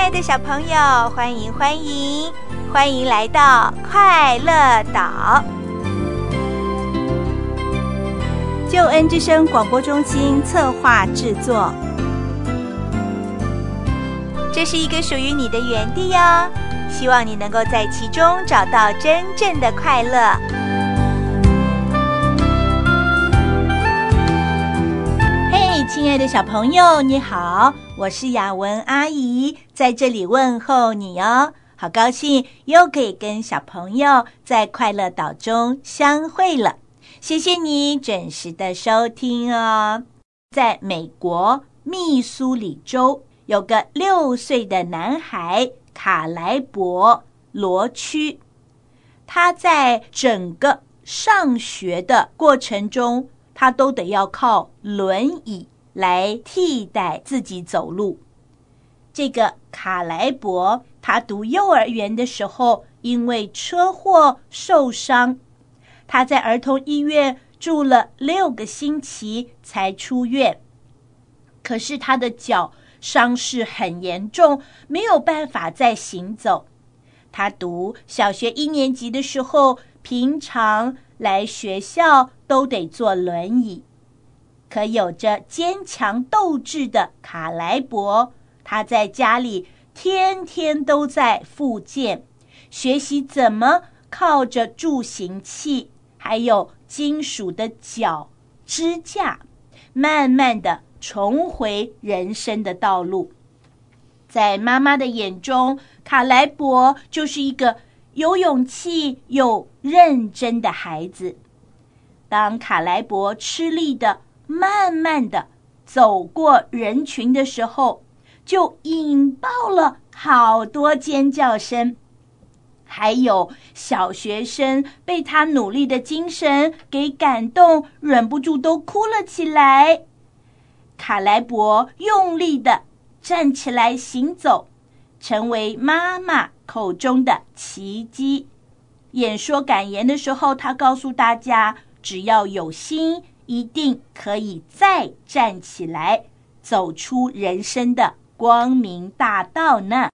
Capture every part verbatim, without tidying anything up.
爱的小朋友，欢迎欢迎欢迎来到快乐岛。救恩之声广播中心策划制作，这是一个属于你的园地哦，希望你能够在其中找到真正的快乐。嘿，亲爱的小朋友，你好，我是雅文阿姨，在这里问候你哦。好高兴又可以跟小朋友在快乐岛中相会了。谢谢你准时的收听哦。在美国密苏里州有个六岁的男孩卡莱伯罗区，他在整个上学的过程中，他都得要靠轮椅来替代自己走路。这个卡莱伯他读幼儿园的时候，因为车祸受伤，他在儿童医院住了六个星期才出院。可是他的脚伤势很严重，没有办法再行走。他读小学一年级的时候，平常来学校都得坐轮椅。可有着坚强斗志的卡莱伯，他在家里天天都在复健，学习怎么靠着助行器还有金属的脚支架，慢慢的重回人生的道路。在妈妈的眼中，卡莱伯就是一个有勇气又认真的孩子。当卡莱伯吃力的慢慢的走过人群的时候，就引爆了好多尖叫声，还有小学生被他努力的精神给感动，忍不住都哭了起来。卡莱伯用力的站起来行走，成为妈妈口中的奇迹。演说感言的时候，他告诉大家，只要有心，一定可以再站起来，走出人生的光明大道呢。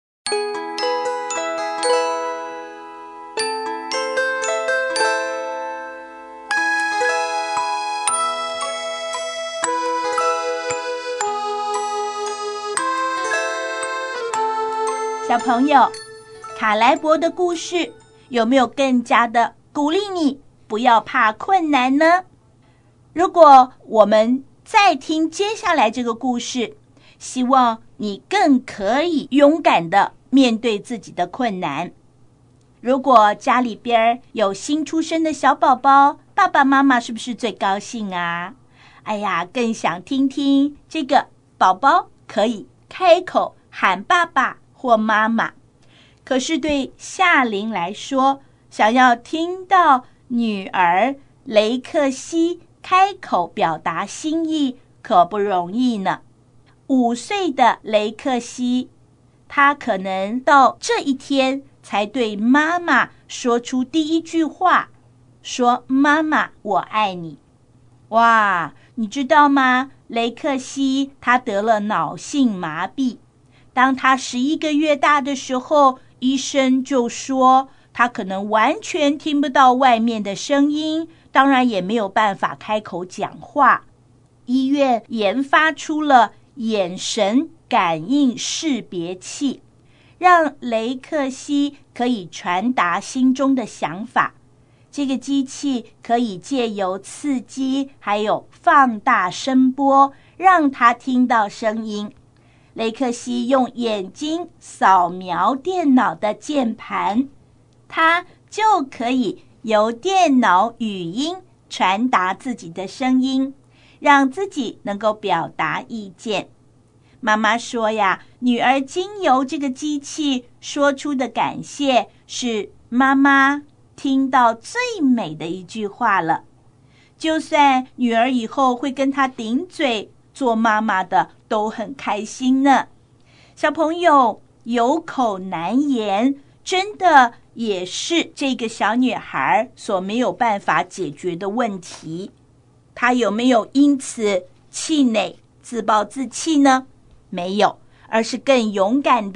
小朋友，卡莱伯的故事有没有更加的鼓励你不要怕困难呢？如果我们再听接下来这个故事，希望你更可以勇敢的面对自己的困难。如果家里边有新出生的小宝宝，爸爸妈妈是不是最高兴啊？哎呀，更想听听这个宝宝可以开口喊爸爸或妈妈。可是对夏琳来说，想要听到女儿雷克西开口表达心意可不容易呢。五岁的雷克西，他可能到这一天才对妈妈说出第一句话，说妈妈我爱你。哇，你知道吗？雷克西他得了脑性麻痹，当他十一个月大的时候，医生就说他可能完全听不到外面的声音，当然也没有办法开口讲话。医院研发出了眼神感应识别器，让雷克西可以传达心中的想法。这个机器可以借由刺激还有放大声波，让他听到声音。雷克西用眼睛扫描电脑的键盘，他就可以由电脑语音传达自己的声音，让自己能够表达意见。妈妈说呀，女儿经由这个机器说出的感谢，是妈妈听到最美的一句话了。就算女儿以后会跟她顶嘴，做妈妈的都很开心呢。小朋友，有口难言，真的也是这个小女孩所没有办法解决的问题。她有没有因此气馁、自暴自弃呢？没有，而是更勇敢的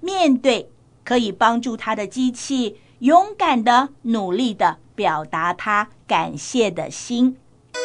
面对，可以帮助他的机器勇敢的、努力的表达他感谢的心。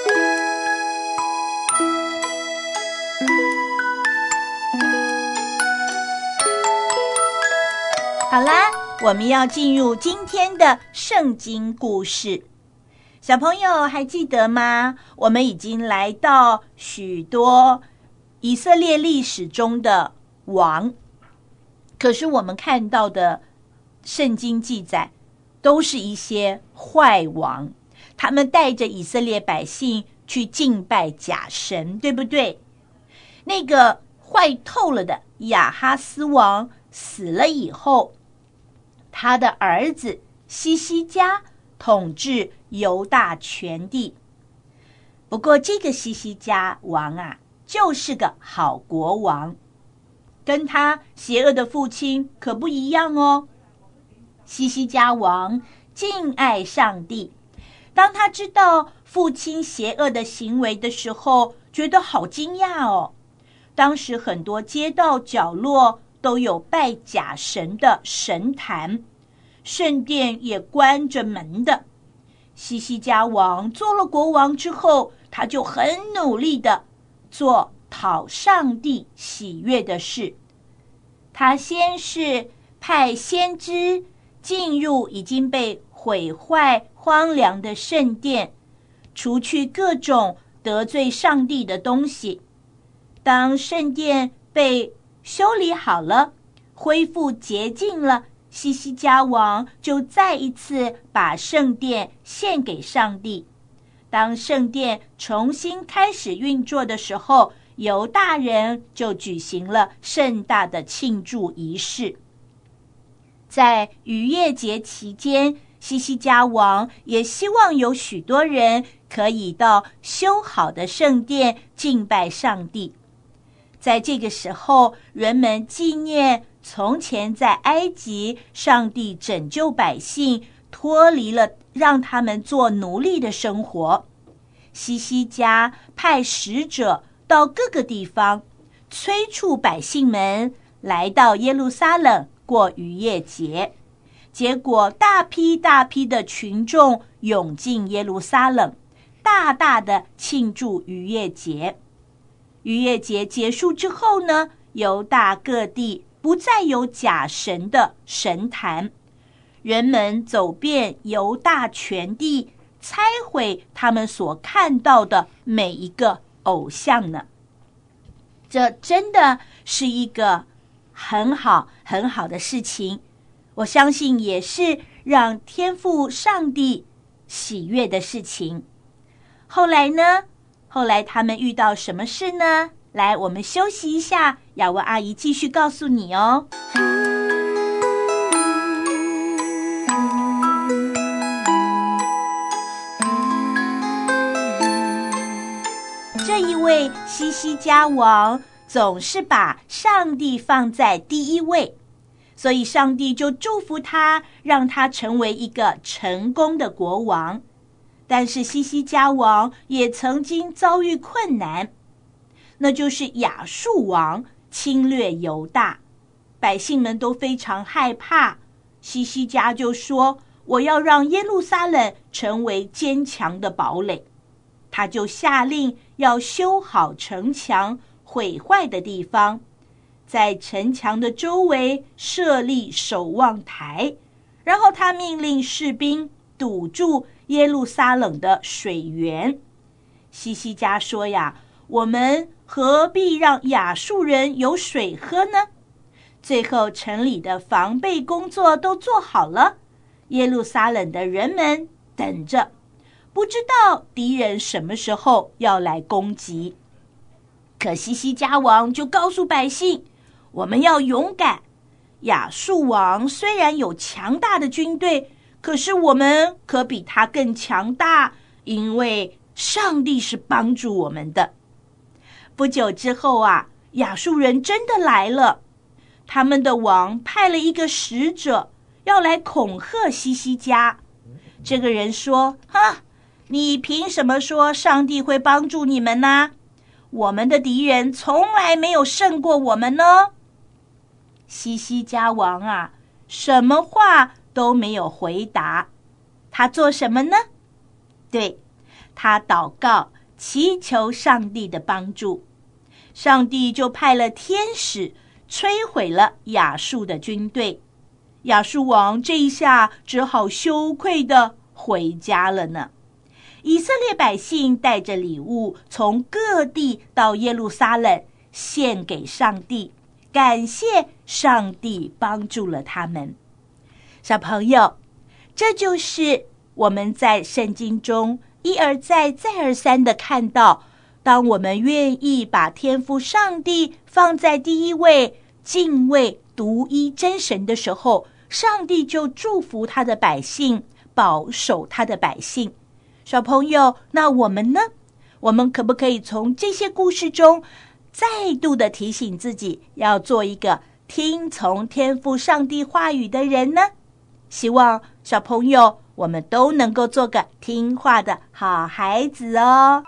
好啦，我们要进入今天的圣经故事。小朋友还记得吗？我们已经来到许多以色列历史中的王，可是我们看到的圣经记载都是一些坏王，他们带着以色列百姓去敬拜假神，对不对？那个坏透了的亚哈斯王死了以后，他的儿子西西家统治犹大全地。不过这个西西家王啊，就是个好国王，跟他邪恶的父亲可不一样哦。西西家王敬爱上帝，当他知道父亲邪恶的行为的时候，觉得好惊讶哦。当时很多街道角落都有拜假神的神坛，圣殿也关着门的。西西家王做了国王之后，他就很努力的做讨上帝喜悦的事。他先是派先知进入已经被毁坏荒凉的圣殿，除去各种得罪上帝的东西。当圣殿被修理好了，恢复洁净了，西西家王就再一次把圣殿献给上帝。当圣殿重新开始运作的时候，犹大人就举行了盛大的庆祝仪式。在逾越节期间，西西家王也希望有许多人可以到修好的圣殿敬拜上帝。在这个时候，人们纪念从前在埃及，上帝拯救百姓，脱离了让他们做奴隶的生活。西西家派使者到各个地方，催促百姓们来到耶路撒冷过逾越节。结果大批大批的群众涌进耶路撒冷，大大的庆祝逾越节。逾越节结束之后呢，犹大各地不再有假神的神坛，人们走遍犹大全地，拆毁他们所看到的每一个偶像呢。这真的是一个很好很好的事情，我相信也是让天父上帝喜悦的事情。后来呢？后来他们遇到什么事呢？来，我们休息一下，雅文阿姨继续告诉你哦。这一位西西家王总是把上帝放在第一位，所以上帝就祝福他，让他成为一个成功的国王。但是西西家王也曾经遭遇困难，那就是亚述王侵略犹大，百姓们都非常害怕。西西家就说，我要让耶路撒冷成为坚强的堡垒。他就下令要修好城墙毁坏的地方，在城墙的周围设立守望台，然后他命令士兵堵住耶路撒冷的水源。西西家说呀，我们何必让亚述人有水喝呢？最后城里的防备工作都做好了，耶路撒冷的人们等着，不知道敌人什么时候要来攻击。可西西家王就告诉百姓，我们要勇敢，亚述王虽然有强大的军队，可是我们可比他更强大，因为上帝是帮助我们的。不久之后啊，亚述人真的来了，他们的王派了一个使者要来恐吓西西家。这个人说，哈，你凭什么说上帝会帮助你们呢？我们的敌人从来没有胜过我们呢。 西西家王啊，什么话都没有回答。他做什么呢？对，他祷告，祈求上帝的帮助。上帝就派了天使摧毁了亚述的军队。亚述王这一下只好羞愧地回家了呢。以色列百姓带着礼物从各地到耶路撒冷，献给上帝，感谢上帝帮助了他们。小朋友，这就是我们在圣经中一而再再而三地看到，当我们愿意把天父上帝放在第一位，敬畏独一真神的时候，上帝就祝福他的百姓，保守他的百姓。小朋友，那我们呢？我们可不可以从这些故事中再度的提醒自己，要做一个听从天父上帝话语的人呢？希望小朋友我们都能够做个听话的好孩子哦。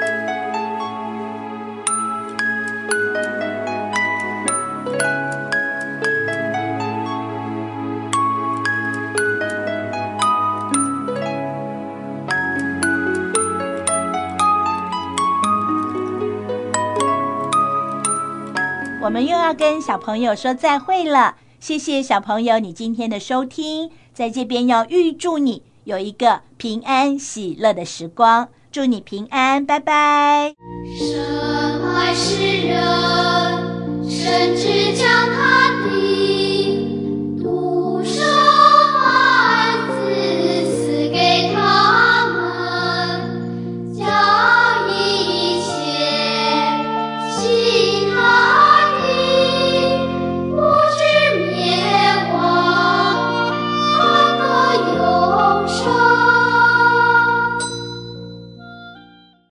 我们又要跟小朋友说再会了，谢谢小朋友你今天的收听，在这边要预祝你有一个平安喜乐的时光，祝你平安，拜拜。 神爱世人，甚至将他的